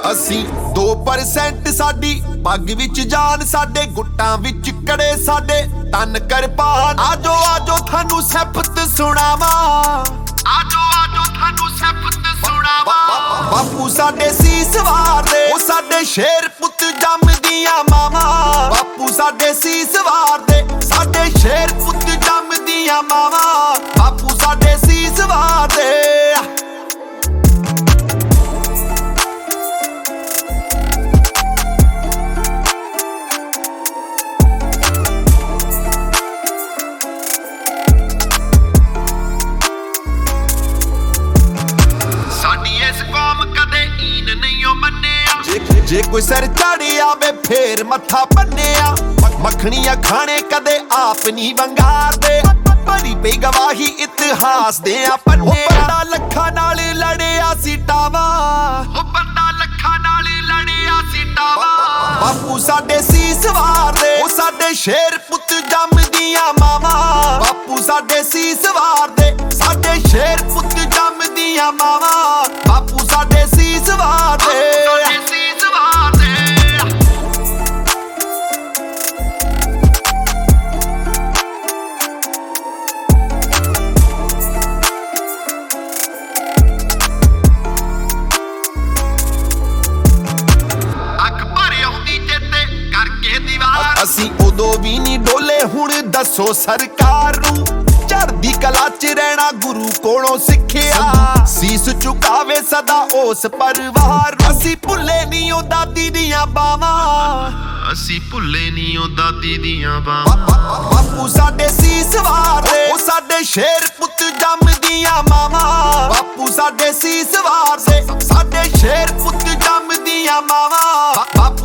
ਅਸੀਂ 2% ਸਾਡੀ ਪੱਗ ਵਿੱਚ ਜਾਨ, ਸਾਡੇ ਗੁੱਟਾਂ ਵਿੱਚ ਕੜੇ, ਸਾਡੇ ਤਨ ਕਿਰਪਾਨ। ਆਜੋ ਆਜੋ ਤੁਹਾਨੂੰ ਸਿਫਤ ਸੁਣਾਵਾਂ, ਆਜੋ ਆਜੋ ਤੁਹਾਨੂੰ ਸਿਫਤ ਸੁਣਾਵਾਂ। ਬਾਪੂ ਸਾਡੇ ਸੀਸ ਵਾਰਦੇ, ਉਹ ਸਾਡੇ ਸ਼ੇਰ ਪੁੱਤ ਜੰਮਦੀਆਂ ਮਾਵਾਂ। ਬਾਪੂ ਸਾਡੇ ਸੀਸ ਵਾਰਦੇ, ਸਾਡੇ ਸ਼ੇਰ ਪੁੱਤ ਜੰਮਦੀਆਂ ਮਾਵਾਂ। ਬਾਪੂ ਸਾਡੇ ਸੀਸ ਵਾਰਦੇ। ਜੇ ਕੋਈ ਸਿਰ ਚੜ੍ਹ ਆਵੇ ਫੇਰ ਮੱਥਾ ਭੰਨਿਆ, ਮੱਖਣੀਆਂ ਖਾਣੇ ਕਦੇ ਆਪ ਨਹੀਂ ਵੰਗਾਰਦੇ। ਭਰੀ ਪਈ ਗਵਾਹੀ ਇਤਿਹਾਸ ਦੇ ਆ ਪੰਨੇ। ਬੰਦਾ ਲੱਖਾਂ ਨਾਲ ਲੜਿਆ ਸੀ ਟਾਵਾ, ਉਹ ਬੰਦਾ ਲੱਖਾਂ ਨਾਲ ਲੜਿਆ ਸੀ ਟਾਵਾ। ਬਾਪੂ ਸਾਡੇ ਸੀਸ ਵਾਰਦੇ, ਉਹ ਸਾਡੇ ਸ਼ੇਰ ਪੁੱਤ ਜੰਮਦੀਆਂ ਮਾਵਾਂ। ਬਾਪੂ ਸਾਡੇ ਸੀਸ ਵਾਰਦੇ, ਸਾਡੇ ਸ਼ੇਰ ਪੁੱਤ ਜੰਮਦੀਆਂ ਮਾਵਾਂ। ਬਾਪੂ ਸਾਡੇ ਸੀਸ ਵਾਰਦੇ। ਅਸੀਂ ਉਦੋਂ ਵੀ ਨਹੀਂ ਡੋਲੇ, ਹੁਣ ਦੱਸੋ ਸਰਕਾਰ ਨੂੰ। ਚੜ੍ਹਦੀ ਕਲਾ ਚ ਰਹਿਣਾ ਗੁਰੂ ਕੋਲੋਂ ਸਿੱਖਿਆ, ਸੀਸ ਝੁਕਾਵੇ ਸਦਾ ਉਸ ਪਰਿਵਾਰ ਨੂੰ। ਅਸੀਂ ਭੁੱਲੇ ਨਹੀਂ ਉਹ ਦਾਦੀ ਦੀਆਂ ਬਾਵਾਂ, ਅਸੀਂ ਭੁੱਲੇ ਨਹੀਂ ਉਹ ਦਾਦੀ ਦੀਆਂ ਬਾਵਾਂ। ਬਾਪੂ ਸਾਡੇ ਸੀਸ ਵਾਰਦੇ, ਉਹ ਸਾਡੇ ਸ਼ੇਰ ਪੁੱਤ ਜੰਮਦੀਆਂ ਮਾਵਾਂ। ਬਾਪੂ ਸਾਡੇ ਸੀਸ ਵਾਰਦੇ, ਸਾਡੇ ਸ਼ੇਰ ਪੁੱਤ ਜੰਮਦੀਆਂ ਮਾਵਾਂ।